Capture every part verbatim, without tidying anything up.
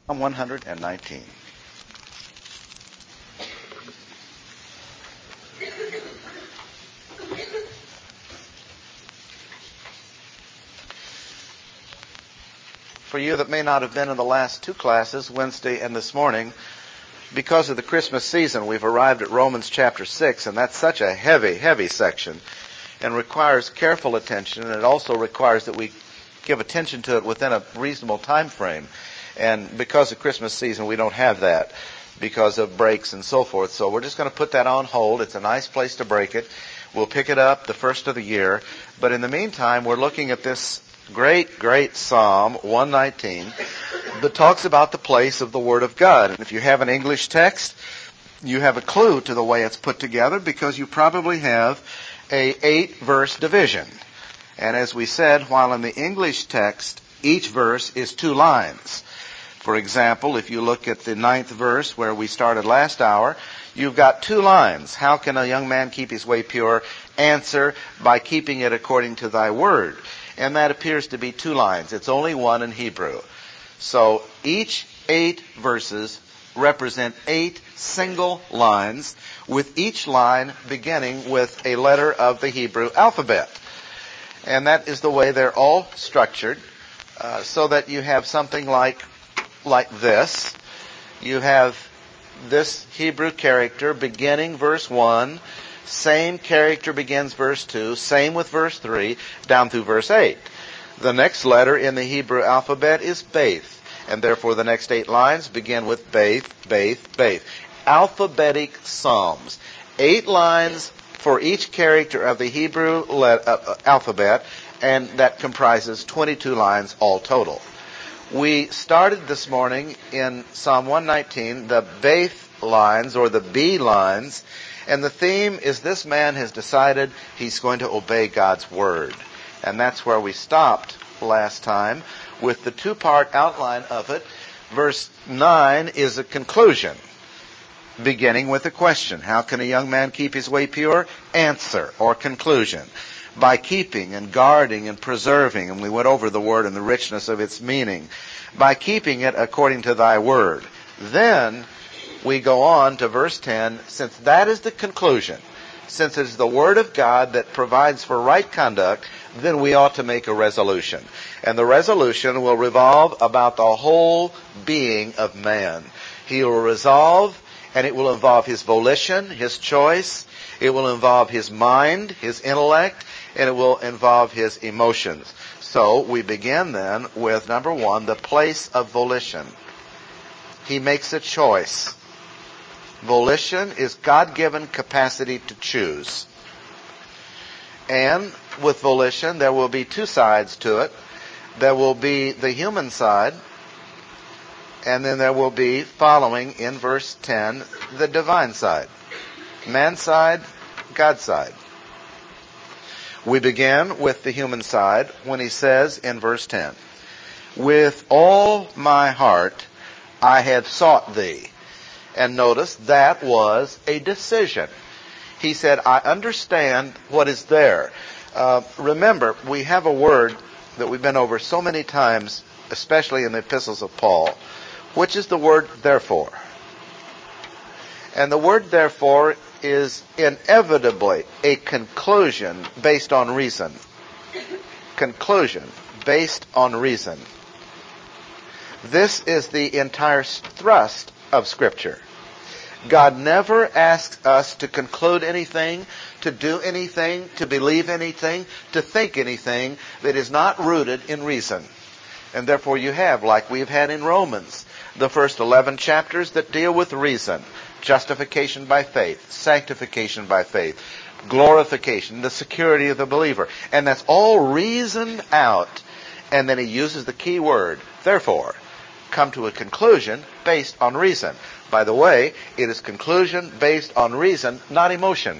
Psalm one nineteen. For you that may not have been in the last two classes, Wednesday and this morning, because of the Christmas season, we've arrived at Romans chapter six, and that's such a heavy, heavy section and requires careful attention, and it also requires that we give attention to it within a reasonable time frame. And because of Christmas season, we don't have that because of breaks and so forth. So we're just going to put that on hold. It's a nice place to break it. We'll pick it up the first of the year. But in the meantime, we're looking at this great, great Psalm one nineteen that talks about the place of the Word of God. And if you have an English text, you have a clue to the way it's put together because you probably have a eight-verse division. And as we said, while in the English text, each verse is two lines. For example, if you look at the ninth verse where we started last hour, you've got two lines. How can a young man keep his way pure? Answer, by keeping it according to thy word. And that appears to be two lines. It's only one in Hebrew. So each eight verses represent eight single lines, with each line beginning with a letter of the Hebrew alphabet. And that is the way they're all structured, uh, so that you have something like like this. You have this Hebrew character beginning verse one, same character begins verse two, same with verse three, down through verse eight. The next letter in the Hebrew alphabet is Beth, and therefore the next eight lines begin with Beth, Beth, Beth. Alphabetic psalms. Eight lines for each character of the Hebrew let, uh, alphabet, and that comprises twenty-two lines all total. We started this morning in Psalm one nineteen, the Beth lines, or the B lines, and the theme is this man has decided he's going to obey God's word. And that's where we stopped last time with the two-part outline of it. Verse nine is a conclusion, beginning with a question. How can a young man keep his way pure? Answer, or conclusion. By keeping and guarding and preserving, and we went over the word and the richness of its meaning, by keeping it according to thy word. Then we go on to verse ten, since that is the conclusion, since it is the word of God that provides for right conduct, then we ought to make a resolution. And the resolution will revolve about the whole being of man. He will resolve, and it will involve his volition, his choice. It will involve his mind, his intellect, and it will involve his emotions. So we begin then with, number one, the place of volition. He makes a choice. Volition is God-given capacity to choose. And with volition, there will be two sides to it. There will be the human side, and then there will be, following in verse ten, the divine side. Man's side, God's side. We begin with the human side when he says in verse ten, with all my heart I have sought thee. And notice that was a decision. He said, I understand what is there. Uh, remember, we have a word that we've been over so many times, especially in the epistles of Paul, which is the word therefore. And the word therefore is inevitably a conclusion based on reason. Conclusion based on reason. This is the entire thrust of Scripture. God never asks us to conclude anything, to do anything, to believe anything, to think anything that is not rooted in reason. And therefore you have, like we've had in Romans, the first eleven chapters that deal with reason. Justification by faith, sanctification by faith, glorification, the security of the believer. And that's all reasoned out. And then he uses the key word, therefore, come to a conclusion based on reason. By the way, it is conclusion based on reason, not emotion.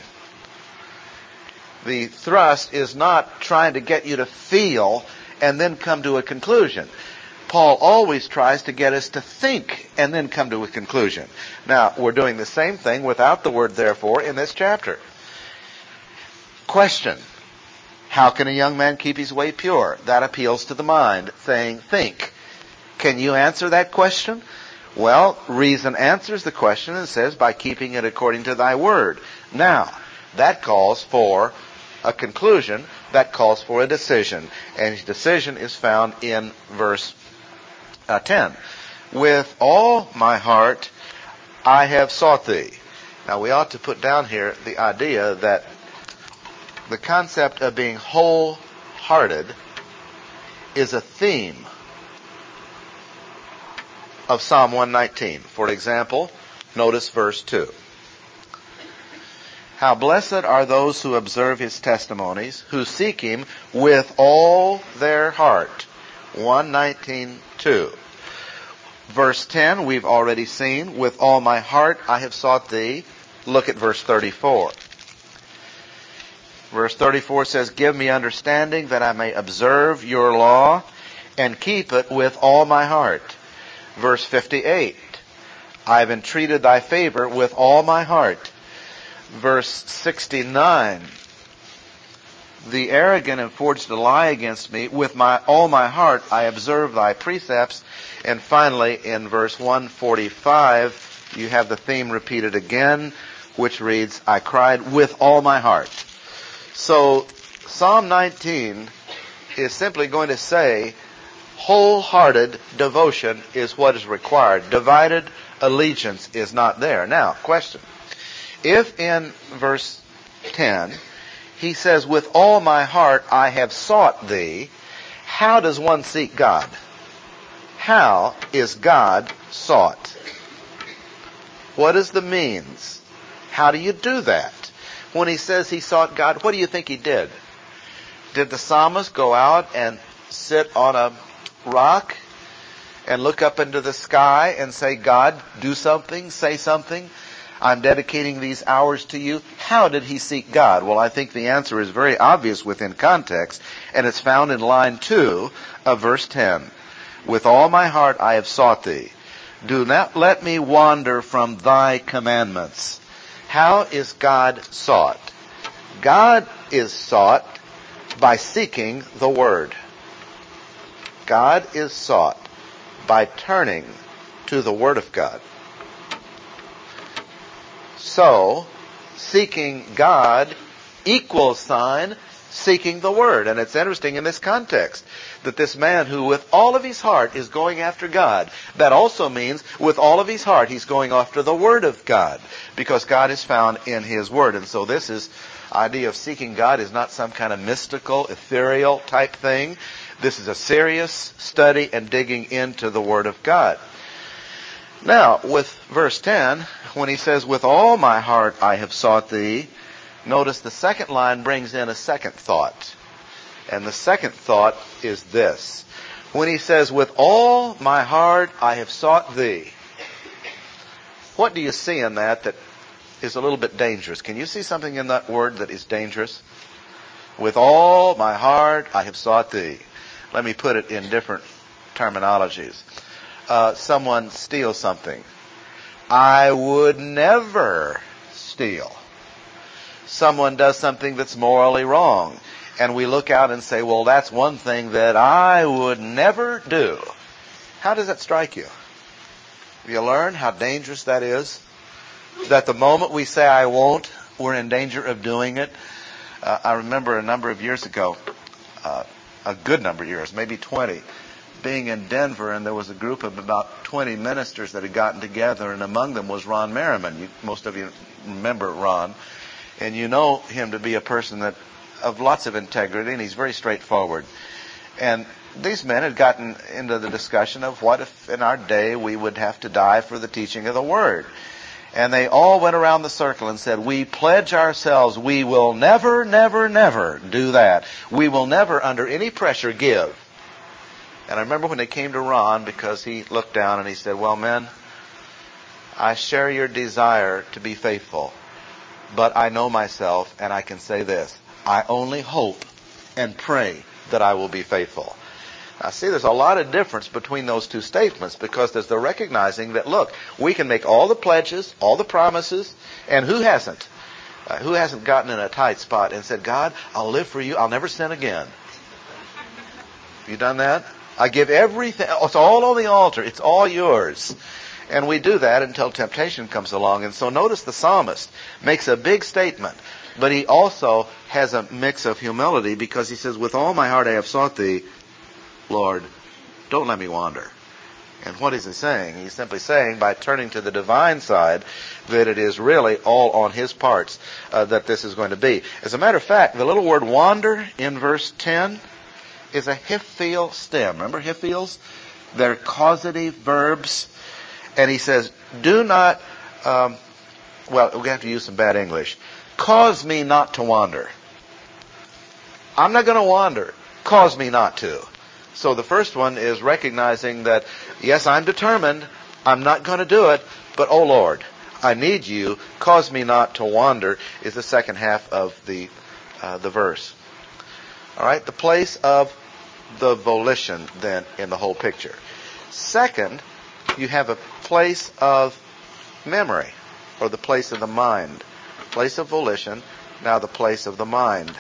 The thrust is not trying to get you to feel and then come to a conclusion. Paul always tries to get us to think and then come to a conclusion. Now, we're doing the same thing without the word therefore in this chapter. Question. How can a young man keep his way pure? That appeals to the mind, saying think. Can you answer that question? Well, reason answers the question and says, by keeping it according to thy word. Now, that calls for a conclusion. That calls for a decision. And his decision is found in verse uh, ten. With all my heart I have sought thee. Now, we ought to put down here the idea that the concept of being wholehearted is a theme of Psalm one nineteen. For example, notice verse two. How blessed are those who observe his testimonies, who seek him with all their heart. one nineteen two. Verse ten, we've already seen, with all my heart I have sought thee. Look at verse thirty-four. Verse thirty-four says, give me understanding that I may observe your law and keep it with all my heart. Verse fifty-eight, I have entreated thy favor with all my heart. Verse sixty-nine, the arrogant have forged a lie against me. With my all my heart I observe thy precepts. And finally, in verse one forty-five, you have the theme repeated again, which reads, I cried with all my heart. So, Psalm nineteen is simply going to say, wholehearted devotion is what is required. Divided allegiance is not there. Now, question. If in verse ten, he says, with all my heart I have sought thee, how does one seek God? How is God sought? What is the means? How do you do that? When he says he sought God, what do you think he did? Did the psalmist go out and sit on a rock and look up into the sky and say, God, do something, say something? I'm dedicating these hours to you. How did he seek God? Well, I think the answer is very obvious within context, and it's found in line two of verse ten. With all my heart I have sought thee. Do not let me wander from thy commandments. How is God sought? God is sought by seeking the Word. God is sought by turning to the Word of God. So, seeking God equals sign seeking the Word. And it's interesting in this context that this man who with all of his heart is going after God, that also means with all of his heart he's going after the Word of God, because God is found in His Word. And so this is idea of seeking God is not some kind of mystical, ethereal type thing. This is a serious study and digging into the Word of God. Now, with verse ten, when he says, with all my heart I have sought thee, notice the second line brings in a second thought. And the second thought is this. When he says, with all my heart I have sought thee, what do you see in that that is a little bit dangerous? Can you see something in that word that is dangerous? With all my heart I have sought thee. Let me put it in different terminologies. Uh, someone steals something. I would never steal. Someone does something that's morally wrong. And we look out and say, well, that's one thing that I would never do. How does that strike you? Have you learned how dangerous that is? That the moment we say, I won't, we're in danger of doing it. Uh, I remember a number of years ago, uh, a good number of years, maybe twenty, being in Denver, and there was a group of about twenty ministers that had gotten together, and among them was Ron Merriman. You, most of you remember Ron. And you know him to be a person that of lots of integrity, and he's very straightforward. And these men had gotten into the discussion of what if in our day we would have to die for the teaching of the Word. And they all went around the circle and said, we pledge ourselves, we will never, never, never do that. We will never, under any pressure, give. And I remember when they came to Ron, because he looked down and he said, well, men, I share your desire to be faithful. But I know myself, and I can say this. I only hope and pray that I will be faithful. Now, see, there's a lot of difference between those two statements, because there's the recognizing that, look, we can make all the pledges, all the promises, and who hasn't? Uh, who hasn't gotten in a tight spot and said, God, I'll live for you. I'll never sin again. Have you done that? I give everything. It's all on the altar. It's all yours. And we do that until temptation comes along. And so notice the psalmist makes a big statement, but he also has a mix of humility because he says, with all my heart I have sought thee, Lord, don't let me wander. And what is he saying? He's simply saying, by turning to the divine side, that it is really all on his parts uh, that this is going to be. As a matter of fact, the little word wander in verse ten is a hiphil stem. Remember hiphils? They're causative verbs. And he says, do not, um, well, we have to use some bad English. Cause me not to wander. I'm not going to wander. Cause me not to. So the first one is recognizing that, yes, I'm determined. I'm not going to do it. But, oh, Lord, I need you. Cause me not to wander is the second half of the uh, the verse. All right, the place of the volition, then, in the whole picture. Second, you have a place of memory, or the place of the mind. Place of volition, now the place of the mind.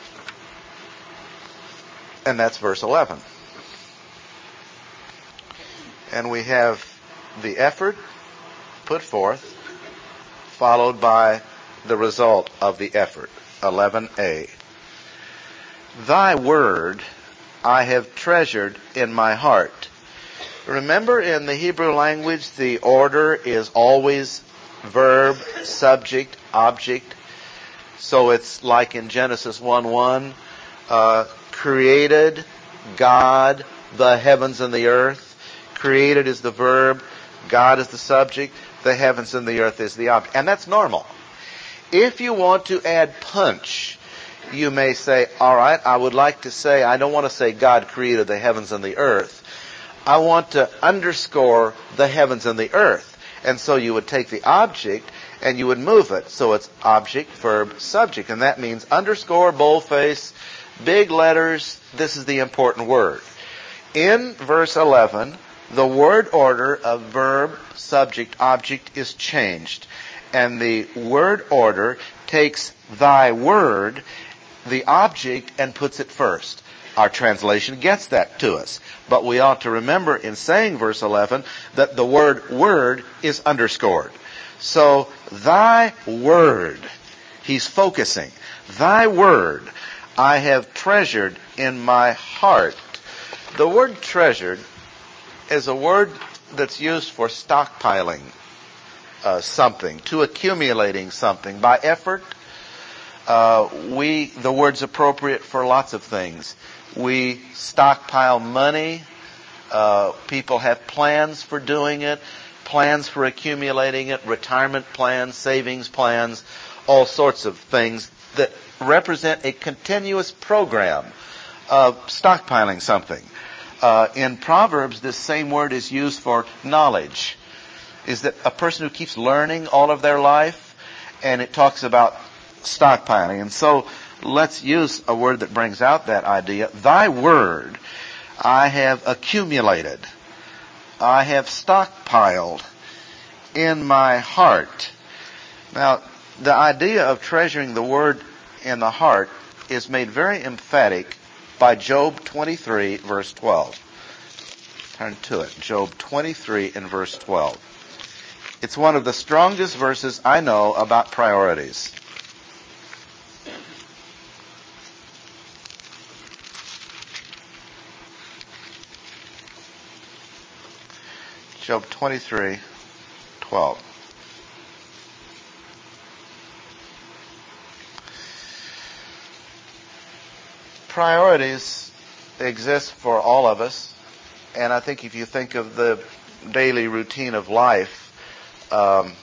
And that's verse eleven. And we have the effort put forth, followed by the result of the effort. eleven a. Thy word I have treasured in my heart. Remember, in the Hebrew language, the order is always verb, subject, object. So it's like in Genesis one one, uh, created God the heavens and the earth. Created is the verb, God is the subject, the heavens and the earth is the object. And that's normal. If you want to add punch, you may say, all right, I would like to say, I don't want to say God created the heavens and the earth. I want to underscore the heavens and the earth. And so you would take the object and you would move it. So it's object, verb, subject. And that means underscore, boldface, big letters. This is the important word. In verse eleven, the word order of verb, subject, object is changed. And the word order takes thy word, the object, and puts it first. Our translation gets that to us. But we ought to remember in saying verse eleven that the word word is underscored. So, thy word, he's focusing. Thy word I have treasured in my heart. The word treasured is a word that's used for stockpiling uh, something, to accumulating something. By effort, uh, we, the word's appropriate for lots of things. We stockpile money. Uh, people have plans for doing it, plans for accumulating it, retirement plans, savings plans, all sorts of things that represent a continuous program of stockpiling something. Uh, in Proverbs, this same word is used for knowledge. Is that a person who keeps learning all of their life, and it talks about stockpiling. And so let's use a word that brings out that idea. Thy word I have accumulated. I have stockpiled in my heart. Now, the idea of treasuring the word in the heart is made very emphatic by Job twenty-three, verse twelve. Turn to it. Job twenty-three and verse twelve. It's one of the strongest verses I know about priorities. Job twenty-three, twelve. Priorities exist for all of us, and I think if you think of the daily routine of life, um,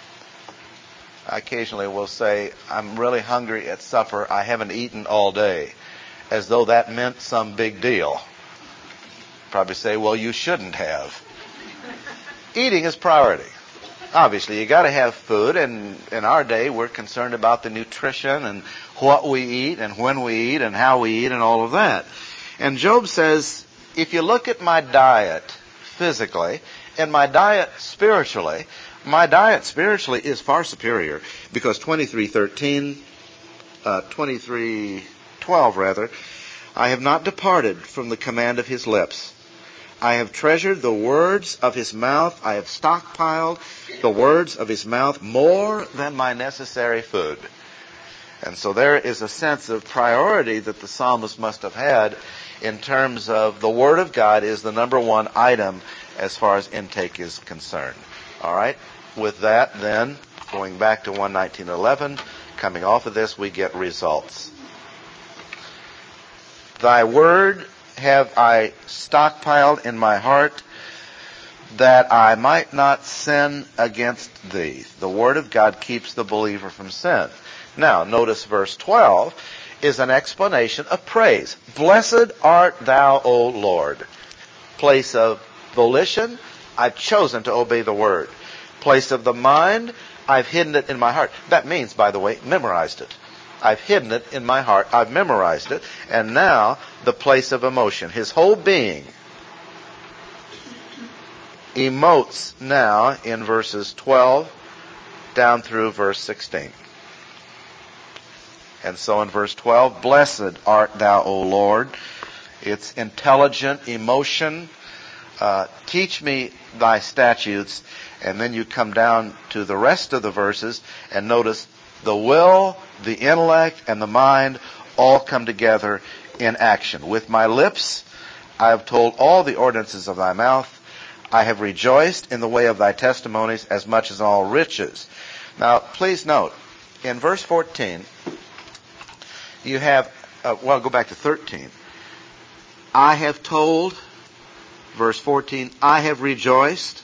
I occasionally will say, I'm really hungry at supper, I haven't eaten all day, as though that meant some big deal. Probably say, well, you shouldn't have. Eating is priority. Obviously, you got to have food, and in our day, we're concerned about the nutrition and what we eat and when we eat and how we eat and all of that. And Job says, if you look at my diet physically and my diet spiritually, my diet spiritually is far superior, because twenty-three thirteen, uh, twenty-three twelve rather, I have not departed from the command of his lips. I have treasured the words of his mouth. I have stockpiled the words of his mouth more than my necessary food. And so there is a sense of priority that the psalmist must have had in terms of the Word of God is the number one item as far as intake is concerned. All right? With that, then, going back to one nineteen eleven, coming off of this, we get results. Thy word have I stockpiled in my heart, that I might not sin against thee. The Word of God keeps the believer from sin. Now, notice verse twelve is an explanation of praise. Blessed art thou, O Lord. Place of volition, I've chosen to obey the Word. Place of the mind, I've hidden it in my heart. That means, by the way, memorized it. I've hidden it in my heart. I've memorized it. And now, the place of emotion. His whole being emotes now in verses twelve down through verse sixteen. And so in verse twelve, blessed art thou, O Lord. It's intelligent emotion. Uh, teach me thy statutes. And then you come down to the rest of the verses and notice the will, the intellect, and the mind all come together in action. With my lips I have told all the ordinances of thy mouth. I have rejoiced in the way of thy testimonies as much as all riches. Now, please note, in verse fourteen, you have, uh, well, go back to thirteen. I have told, verse fourteen, I have rejoiced.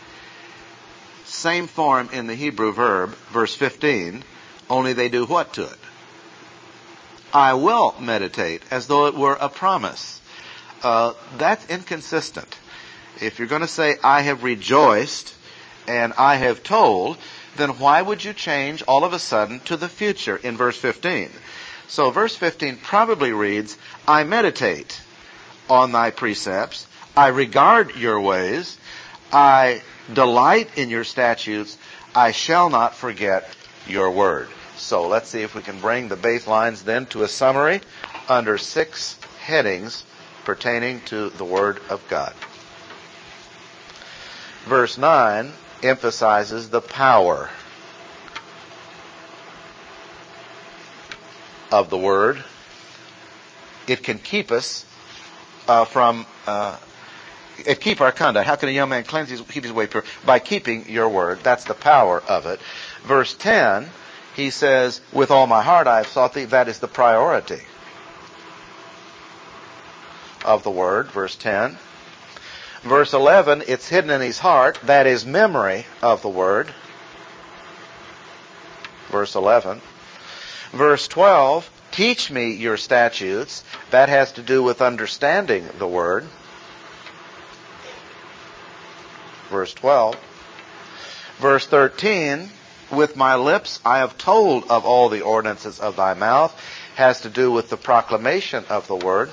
Same form in the Hebrew verb, verse fifteen, only they do what to it? I will meditate, as though it were a promise. Uh, that's inconsistent. If you're going to say, I have rejoiced and I have told, then why would you change all of a sudden to the future in verse fifteen? So verse fifteen probably reads, I meditate on thy precepts, I regard your ways, I delight in your statutes, I shall not forget your word. So let's see if we can bring the base lines then to a summary under six headings pertaining to the Word of God. Verse nine emphasizes the power of the Word. It can keep us uh, from, uh, it keep our conduct. How can a young man cleanse his, keep his way pure? By keeping your Word. That's the power of it. Verse ten, he says, with all my heart I have sought thee. That is the priority of the Word. Verse ten. Verse eleven, it's hidden in his heart. That is memory of the Word. Verse eleven. Verse twelve, teach me your statutes. That has to do with understanding the Word. Verse twelve. Verse thirteen, with my lips I have told of all the ordinances of thy mouth, has to do with the proclamation of the Word.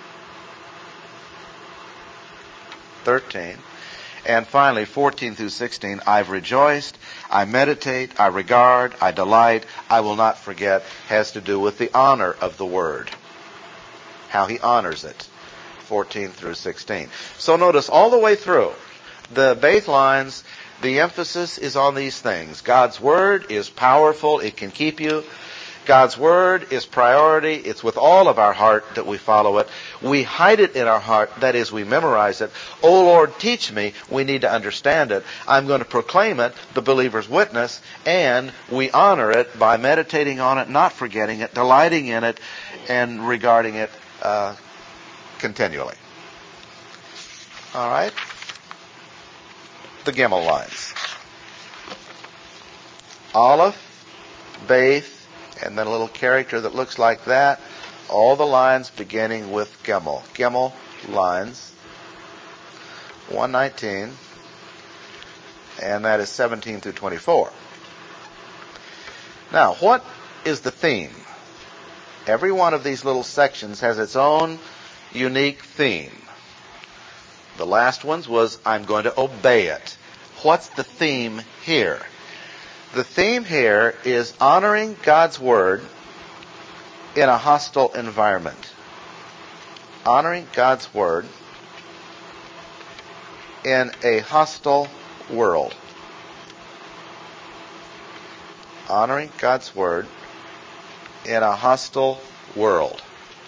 thirteen. And finally, fourteen through sixteen, I've rejoiced, I meditate, I regard, I delight, I will not forget, has to do with the honor of the Word. How he honors it. fourteen through sixteen. So notice all the way through, the base lines, the emphasis is on these things. God's Word is powerful. It can keep you. God's Word is priority. It's with all of our heart that we follow it. We hide it in our heart. That is, we memorize it. Oh, Lord, teach me. We need to understand it. I'm going to proclaim it, the believer's witness, and we honor it by meditating on it, not forgetting it, delighting in it, and regarding it uh, continually. All right? The Gimel lines. Aleph, Beth, and then a little character that looks like that. All the lines beginning with Gimel. Gimel lines. one nineteen. And that is seventeen through twenty-four. Now, what is the theme? Every one of these little sections has its own unique theme. The last one's was, I'm going to obey it. What's the theme here? The theme here is honoring God's Word in a hostile environment. Honoring God's Word in a hostile world. Honoring God's Word in a hostile world.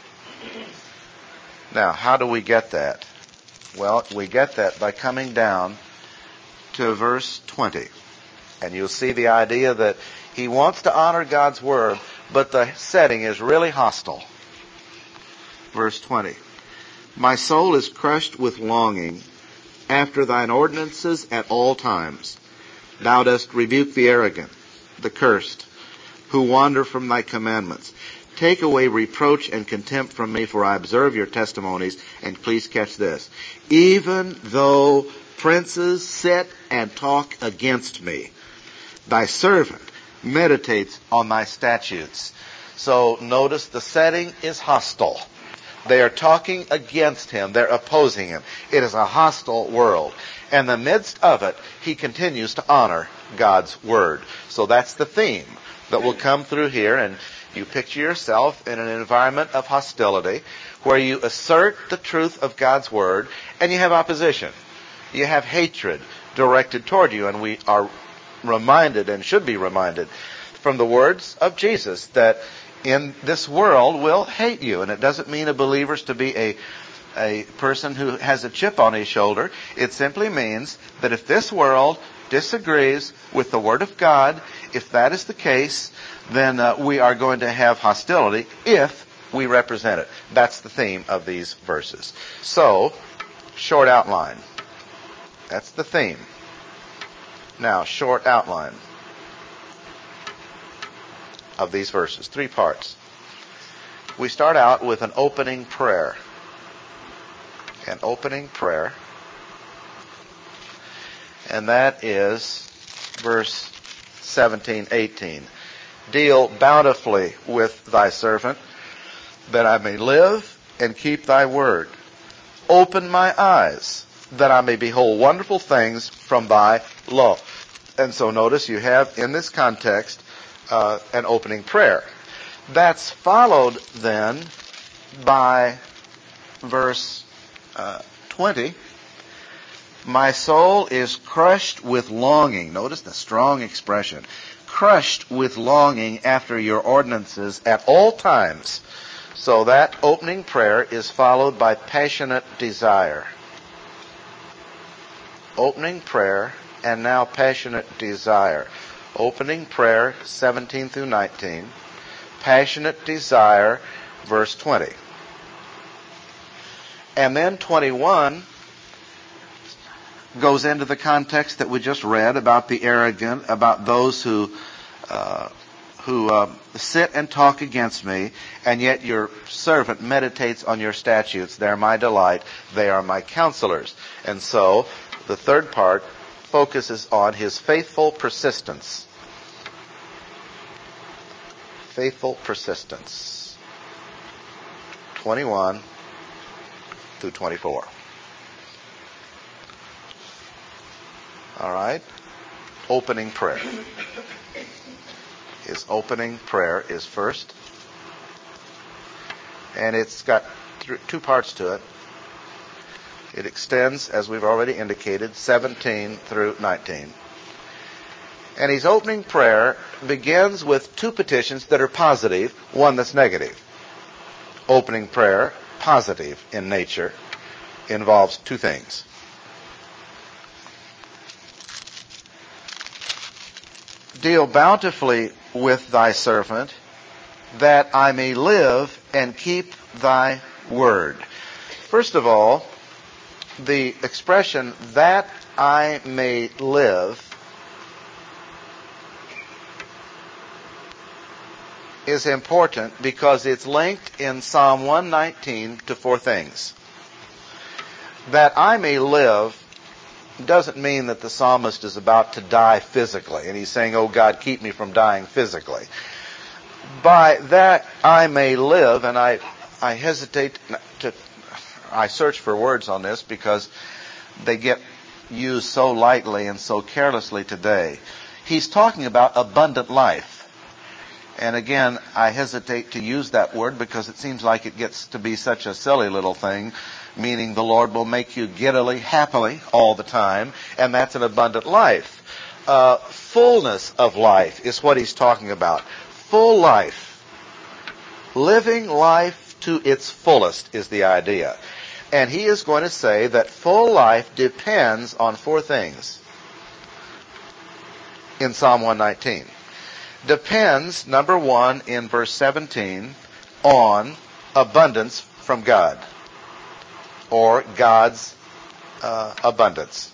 Now, how do we get that? Well, we get that by coming down to verse twenty. And you'll see the idea that he wants to honor God's Word, but the setting is really hostile. Verse twenty. My soul is crushed with longing after thine ordinances at all times. Thou dost rebuke the arrogant, the cursed, who wander from thy commandments. Take away reproach and contempt from me, for I observe your testimonies. And please catch this. Even though princes sit and talk against me, thy servant meditates on thy statutes. So notice the setting is hostile. They are talking against him. They're opposing him. It is a hostile world. In the midst of it, he continues to honor God's Word. So that's the theme that will come through here. And you picture yourself in an environment of hostility where you assert the truth of God's Word and you have opposition. You have hatred directed toward you. And we are reminded and should be reminded from the words of Jesus that in this world will hate you. And it doesn't mean a believer is to be a, a person who has a chip on his shoulder. It simply means that if this world disagrees with the Word of God, if that is the case, then uh, we are going to have hostility if we represent it. That's the theme of these verses. So, short outline. That's the theme. Now, short outline of these verses. Three parts. We start out with an opening prayer. An opening prayer. And that is verse seventeen, eighteen. Deal bountifully with thy servant, that I may live and keep thy word. Open my eyes, that I may behold wonderful things from thy law. And so notice you have in this context uh, an opening prayer. That's followed then by verse uh, twenty. My soul is crushed with longing. Notice the strong expression. Crushed with longing after your ordinances at all times. So that opening prayer is followed by passionate desire. Opening prayer and now passionate desire. Opening prayer, seventeen through nineteen. Passionate desire, verse twenty. And then twenty-one goes into the context that we just read about the arrogant, about those who uh, who uh, sit and talk against me, and yet your servant meditates on your statutes. They're my delight. They are my counselors. And so the third part focuses on his faithful persistence. Faithful persistence. twenty-one through twenty-four. All right. Opening prayer. His opening prayer is first. And it's got th- two parts to it. It extends, as we've already indicated, seventeen through nineteen. And his opening prayer begins with two petitions that are positive, one that's negative. Opening prayer, positive in nature, involves two things. Deal bountifully with thy servant, that I may live and keep thy word. First of all, the expression, that I may live, is important because it's linked in Psalm one nineteen to four things. That I may live doesn't mean that the psalmist is about to die physically, and he's saying, oh God, keep me from dying physically. By that I may live, and I, I hesitate to, I search for words on this because they get used so lightly and so carelessly today. He's talking about abundant life. And again, I hesitate to use that word because it seems like it gets to be such a silly little thing, meaning the Lord will make you giddily, happily all the time, and that's an abundant life. Uh, fullness of life is what he's talking about. Full life. Living life to its fullest is the idea. And he is going to say that full life depends on four things in Psalm one nineteen. Depends, number one, in verse seventeen, on abundance from God, or God's uh, abundance.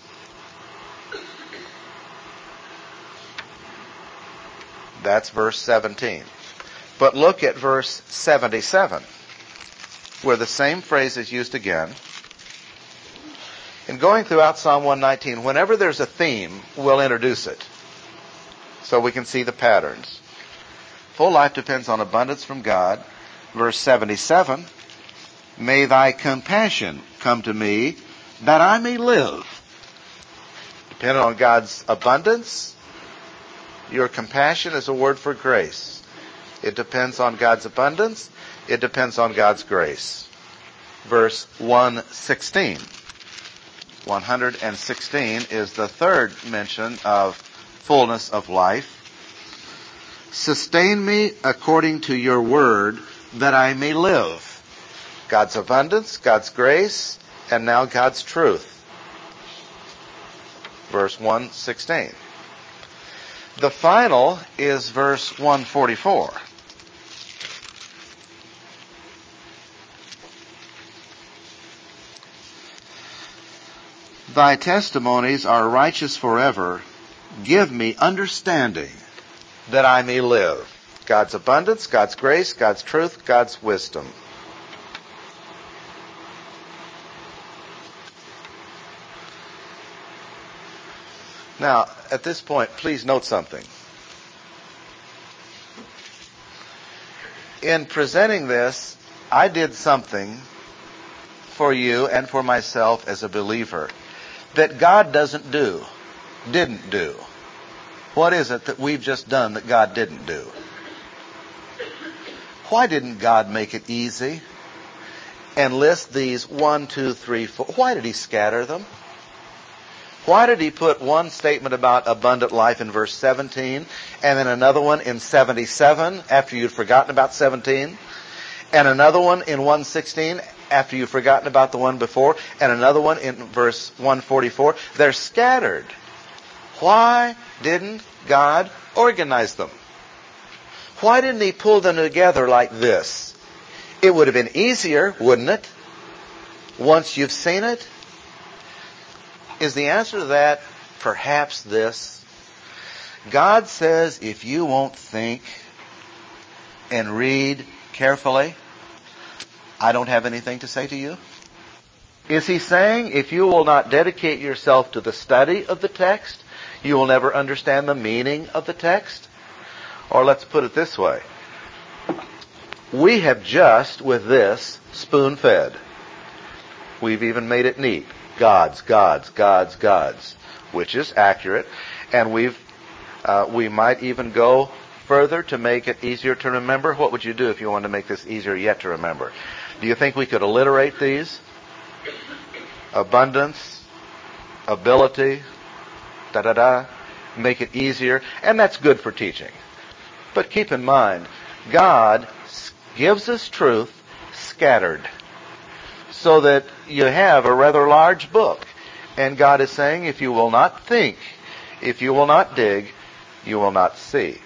That's verse seventeen. But look at verse seventy-seven, where the same phrase is used again. In going throughout Psalm one nineteen, whenever there's a theme, we'll introduce it, so we can see the patterns. Full life depends on abundance from God. Verse seventy-seven, may thy compassion come to me that I may live. Depending on God's abundance, your compassion is a word for grace. It depends on God's abundance. It depends on God's grace. Verse one sixteen. one sixteen is the third mention of fullness of life. Sustain me according to your word that I may live. God's abundance, God's grace, and now God's truth. Verse one sixteen. The final is verse one forty-four. Thy testimonies are righteous forever. Give me understanding that I may live. God's abundance, God's grace, God's truth, God's wisdom. Now, at this point, please note something. In presenting this, I did something for you and for myself as a believer that God doesn't do, didn't do. What is it that we've just done that God didn't do? Why didn't God make it easy and list these one, two, three, four? Why did he scatter them? Why did he put one statement about abundant life in verse seventeen and then another one in seventy-seven after you'd forgotten about seventeen, and another one in one sixteen after you've forgotten about the one before, and another one in verse one forty-four? They're scattered. Why didn't God organize them? Why didn't he pull them together like this? It would have been easier, wouldn't it? Once you've seen it? Is the answer to that perhaps this? God says if you won't think and read carefully, I don't have anything to say to you? Is he saying if you will not dedicate yourself to the study of the text, you will never understand the meaning of the text? Or let's put it this way. We have just, with this, spoon-fed. We've even made it neat. Gods, gods, gods, gods, which is accurate. And we've, uh, we might even go further to make it easier to remember. What would you do if you wanted to make this easier yet to remember? Do you think we could alliterate these? Abundance, ability, da-da-da, make it easier. And that's good for teaching. But keep in mind, God gives us truth scattered, so that you have a rather large book. And God is saying, if you will not think, if you will not dig, you will not see.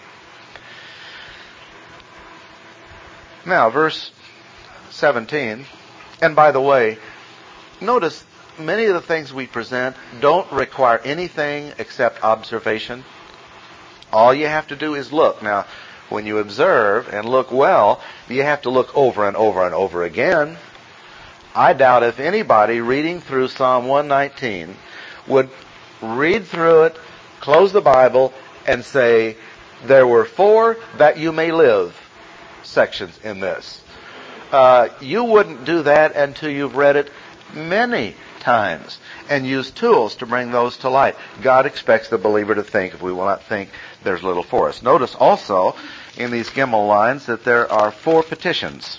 Now, verse seventeen. And by the way, notice many of the things we present don't require anything except observation. All you have to do is look. Now, when you observe and look well, you have to look over and over and over again. I doubt if anybody reading through Psalm one nineteen would read through it, close the Bible, and say, there were four that you may live sections in this. Uh, you wouldn't do that until you've read it many times and use tools to bring those to light. God expects the believer to think. If we will not think, there's little for us. Notice also in these Gimel lines that there are four petitions,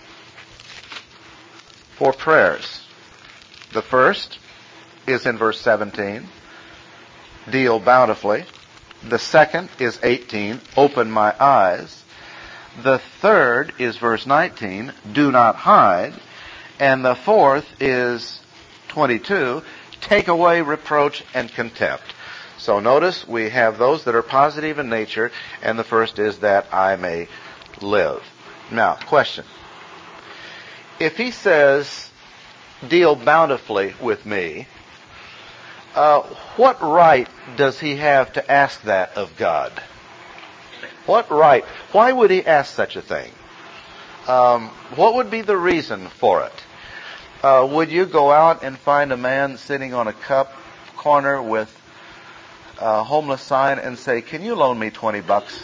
four prayers. The first is in verse seventeen, deal bountifully. The second is eighteen, open my eyes. The third is verse nineteen, do not hide. And the fourth is twenty-two, take away reproach and contempt. So notice we have those that are positive in nature, and the first is that I may live. Now, question. If he says, deal bountifully with me, uh, what right does he have to ask that of God? What right? Why would he ask such a thing? Um, what would be the reason for it? Uh, would you go out and find a man sitting on a cup corner with a homeless sign and say, can you loan me twenty bucks?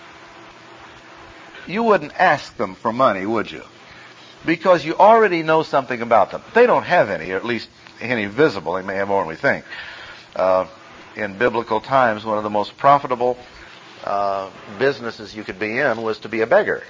You wouldn't ask them for money, would you? Because you already know something about them. They don't have any, or at least any visible. They may have more than we think. Uh, in biblical times, one of the most profitable uh, businesses you could be in was to be a beggar.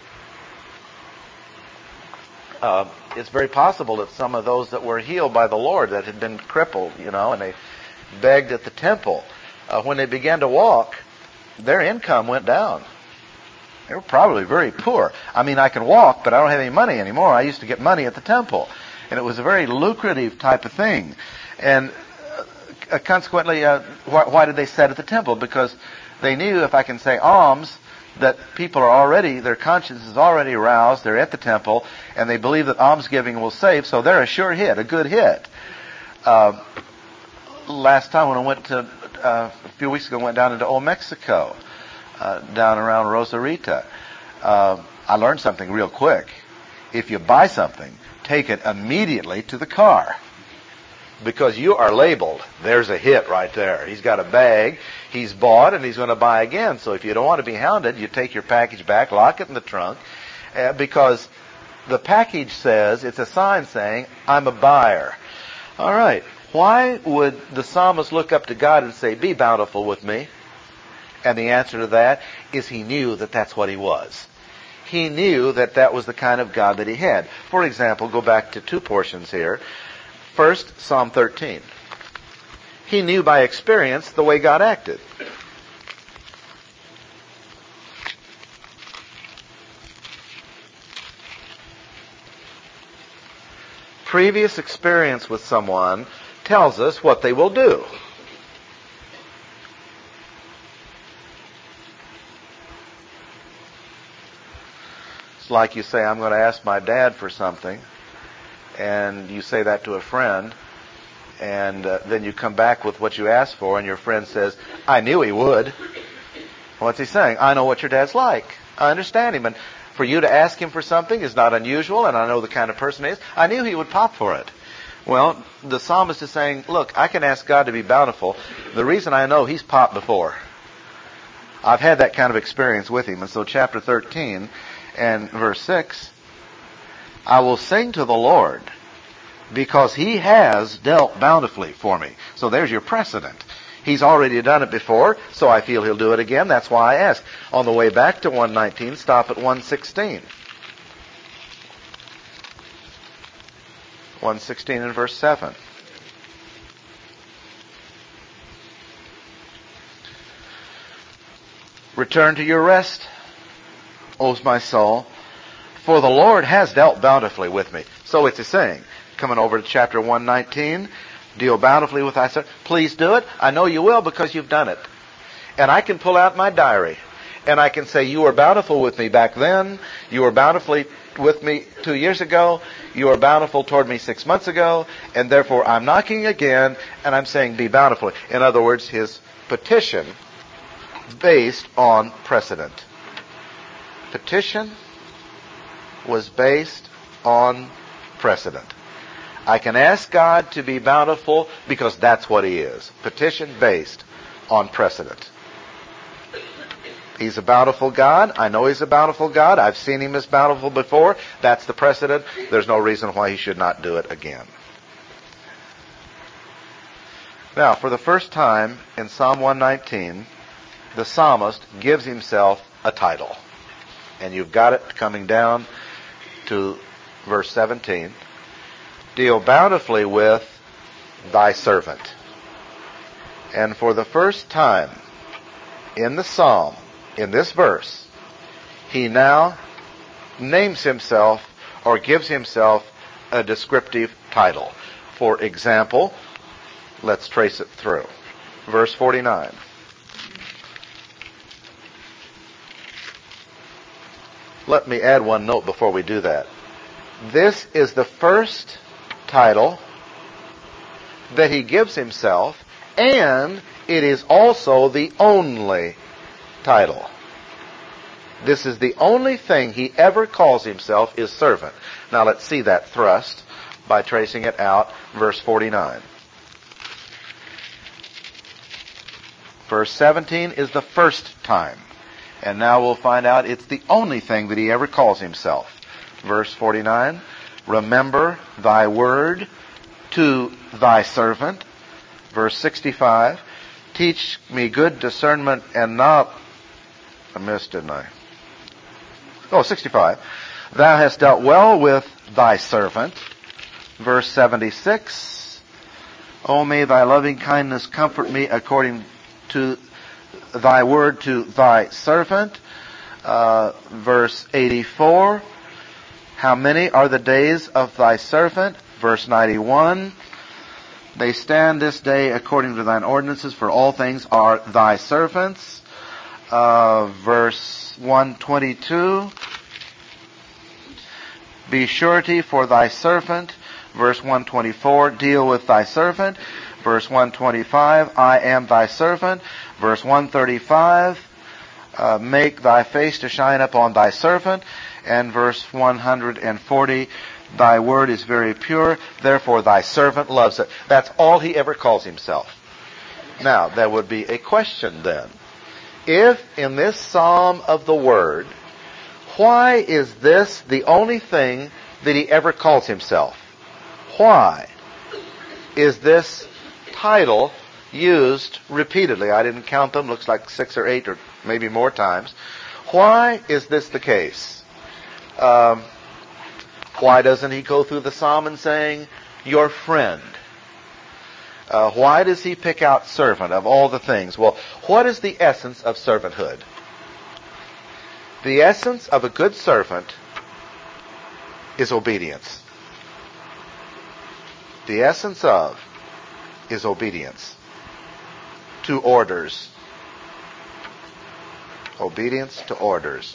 Uh, it's very possible that some of those that were healed by the Lord that had been crippled, you know, and they begged at the temple, uh, when they began to walk, their income went down. They were probably very poor. I mean, I can walk, but I don't have any money anymore. I used to get money at the temple, and it was a very lucrative type of thing. And uh, consequently, uh, why, why did they sit at the temple? Because they knew if I can say alms, that people are already, their conscience is already aroused, they're at the temple, and they believe that almsgiving will save, so they're a sure hit, a good hit. Uh, last time when I went to, uh, a few weeks ago, I went down into Old Mexico, uh, down around Rosarita. Uh, I learned something real quick. If you buy something, take it immediately to the car. Because you are labeled. There's a hit right there. He's got a bag, he's bought, and he's going to buy again. So if you don't want to be hounded, you take your package back, lock it in the trunk, uh, because the package says, it's a sign saying, I'm a buyer. All right. Why would the psalmist look up to God and say, be bountiful with me? And the answer to that is he knew that that's what he was. He knew that that was the kind of God that he had. For example, go back to two portions here. First, Psalm thirteen. He knew by experience the way God acted. Previous experience with someone tells us what they will do. It's like you say, I'm going to ask my dad for something. And you say that to a friend, and uh, then you come back with what you asked for, and your friend says, I knew he would. What's he saying? I know what your dad's like. I understand him. And for you to ask him for something is not unusual, and I know the kind of person he is. I knew he would pop for it. Well, the psalmist is saying, look, I can ask God to be bountiful. The reason I know he's popped before. I've had that kind of experience with him. And so chapter thirteen and verse six, I will sing to the Lord because he has dealt bountifully for me. So there's your precedent. He's already done it before, so I feel he'll do it again. That's why I ask. On the way back to one nineteen, stop at one sixteen. one sixteen and verse seven. Return to your rest, O my soul, for the Lord has dealt bountifully with me. So it's a saying. Coming over to chapter one nineteen, deal bountifully with thyself. Please do it. I know you will because you've done it. And I can pull out my diary, and I can say, you were bountiful with me back then. You were bountifully with me two years ago. You were bountiful toward me six months ago. And therefore I'm knocking again, and I'm saying, be bountiful. In other words, his petition based on precedent. Petition was based on precedent. I can ask God to be bountiful because that's what he is. Petition based on precedent. He's a bountiful God. I know he's a bountiful God. I've seen him as bountiful before. That's the precedent. There's no reason why he should not do it again. Now, for the first time in Psalm one nineteen, the psalmist gives himself a title. And you've got it coming down to verse seventeen. Deal bountifully with thy servant. And for the first time in the psalm, in this verse, he now names himself or gives himself a descriptive title. For example, let's trace it through. Verse forty-nine. Let me add one note before we do that. This is the first title that he gives himself, and it is also the only title. This is the only thing he ever calls himself is servant. Now let's see that thrust by tracing it out. Verse forty-nine. Verse seventeen is the first time. And now we'll find out it's the only thing that he ever calls himself. Verse forty-nine. Remember thy word to thy servant. Verse sixty-five. Teach me good discernment and not... I missed, didn't I? Oh, sixty-five. Thou hast dealt well with thy servant. Verse seventy-six. O may thy loving kindness comfort me according to thy word to thy servant. Uh, verse eighty-four. How many are the days of thy servant? Verse ninety-one. They stand this day according to thine ordinances, for all things are thy servants. Uh, verse one twenty-two. Be surety for thy servant. Verse one twenty-four. Deal with thy servant. Verse one twenty-five. I am thy servant. Verse one thirty-five. Uh, make thy face to shine upon thy servant. And verse one forty. Thy word is very pure, therefore thy servant loves it. That's all he ever calls himself. Now, there would be a question then. If in this psalm of the word, why is this the only thing that he ever calls himself? Why is this title used repeatedly? I didn't count them. Looks like six or eight or maybe more times. Why is this the case? Um, why doesn't he go through the psalm and saying, your friend? Uh, why does he pick out servant of all the things? Well, what is the essence of servanthood? The essence of a good servant is obedience. The essence of is obedience to orders. Obedience to orders.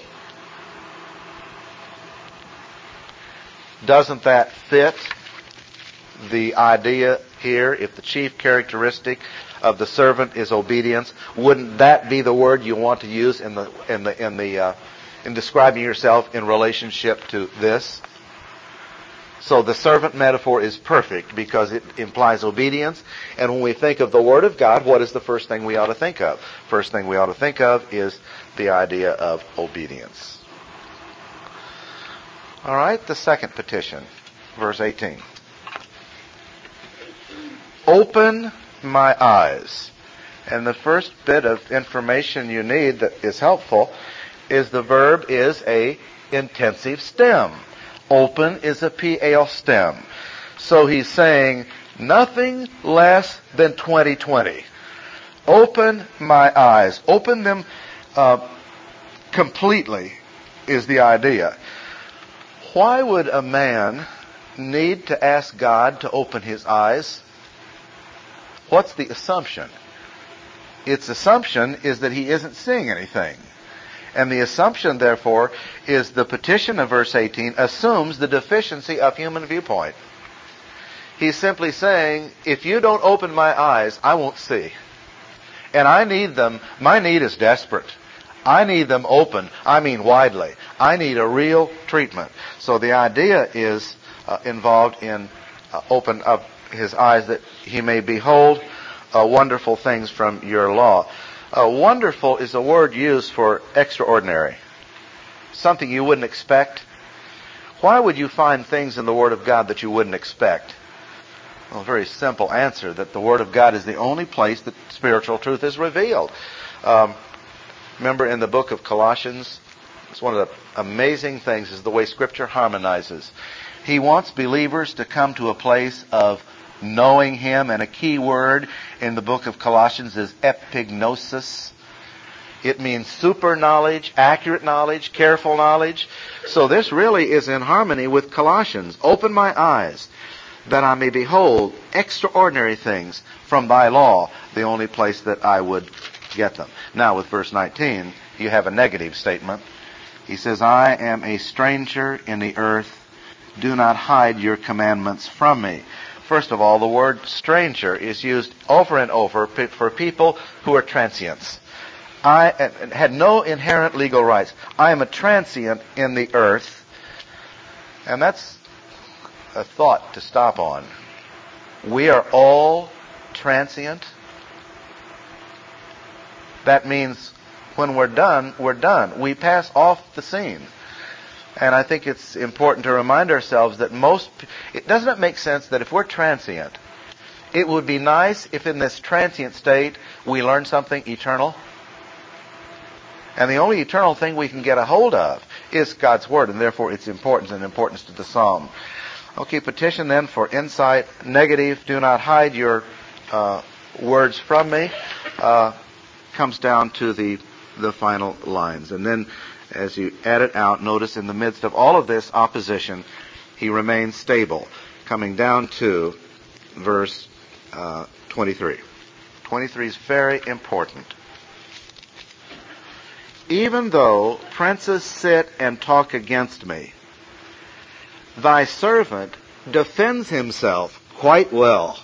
Doesn't that fit the idea here? If the chief characteristic of the servant is obedience, wouldn't that be the word you want to use in the in the in the uh, in describing yourself in relationship to this? So the servant metaphor is perfect because it implies obedience. And when we think of the Word of God, what is the first thing we ought to think of? First thing we ought to think of is the idea of obedience. All right, the second petition, verse eighteen. Open my eyes. And the first bit of information you need that is helpful is the verb is a intensive stem. Open is a P A L stem. So he's saying nothing less than twenty twenty. Open my eyes. Open them uh, completely is the idea. Why would a man need to ask God to open his eyes? What's the assumption? Its assumption is that he isn't seeing anything. And the assumption, therefore, is the petition of verse eighteen assumes the deficiency of human viewpoint. He's simply saying, if you don't open my eyes, I won't see. And I need them. My need is desperate. I need them open. I mean widely. I need a real treatment. So the idea is uh, involved in uh, open up his eyes that he may behold uh, wonderful things from your law. Uh, wonderful is a word used for extraordinary. Something you wouldn't expect. Why would you find things in the Word of God that you wouldn't expect? Well, a very simple answer, that the Word of God is the only place that spiritual truth is revealed. Um, remember in the book of Colossians, it's one of the amazing things is the way Scripture harmonizes. He wants believers to come to a place of knowing Him, and a key word in the book of Colossians is epignosis. It means super knowledge, accurate knowledge, careful knowledge. So this really is in harmony with Colossians. Open my eyes, that I may behold extraordinary things from thy law, the only place that I would get them. Now with verse nineteen, you have a negative statement. He says, I am a stranger in the earth. Do not hide your commandments from me. First of all, the word stranger is used over and over for people who are transients. I had no inherent legal rights. I am a transient in the earth. And that's a thought to stop on. We are all transient. That means when we're done, we're done. We pass off the scene. And I think it's important to remind ourselves that most, it doesn't it make sense that if we're transient, it would be nice if in this transient state we learn something eternal. And the only eternal thing we can get a hold of is God's Word, and therefore its importance and importance to the psalm. Okay, petition then for insight. Negative, do not hide your uh, words from me, uh, comes down to the the final lines. And then as you add it out, notice in the midst of all of this opposition, he remains stable, coming down to verse uh, twenty-three. twenty-three is very important. Even though princes sit and talk against me, thy servant defends himself quite well.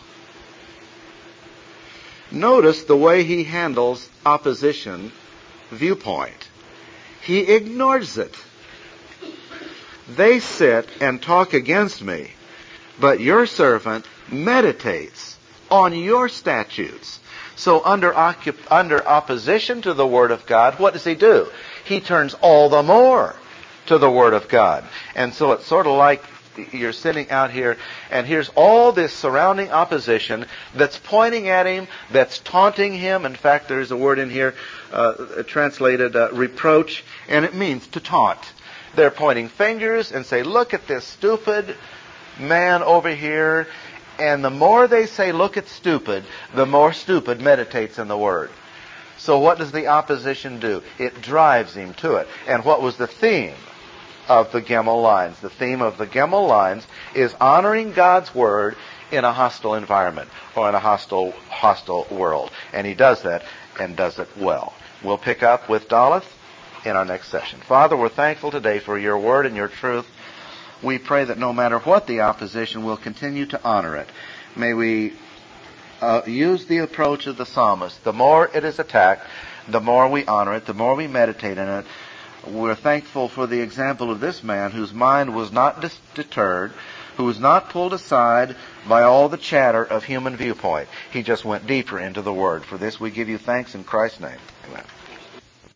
Notice the way he handles opposition viewpoint. He ignores it. They sit and talk against me, but your servant meditates on your statutes. So under, occup- under opposition to the Word of God, what does he do? He turns all the more to the Word of God. And so it's sort of like you're sitting out here, and here's all this surrounding opposition that's pointing at him, that's taunting him. In fact, there's a word in here uh, translated uh, reproach, and it means to taunt. They're pointing fingers and say, look at this stupid man over here. And the more they say, look at stupid, the more stupid meditates in the Word. So what does the opposition do? It drives him to it. And what was the theme of the Gimel lines? The theme of the Gimel lines is honoring God's Word in a hostile environment or in a hostile hostile world. And he does that and does it well. We'll pick up with Daleth in our next session. Father, we're thankful today for your Word and your truth. We pray that no matter what the opposition, we'll continue to honor it. May we uh, use the approach of the psalmist. The more it is attacked, the more we honor it, the more we meditate in it. We're thankful for the example of this man whose mind was not dis- deterred, who was not pulled aside by all the chatter of human viewpoint. He just went deeper into the Word. For this we give you thanks in Christ's name. Amen.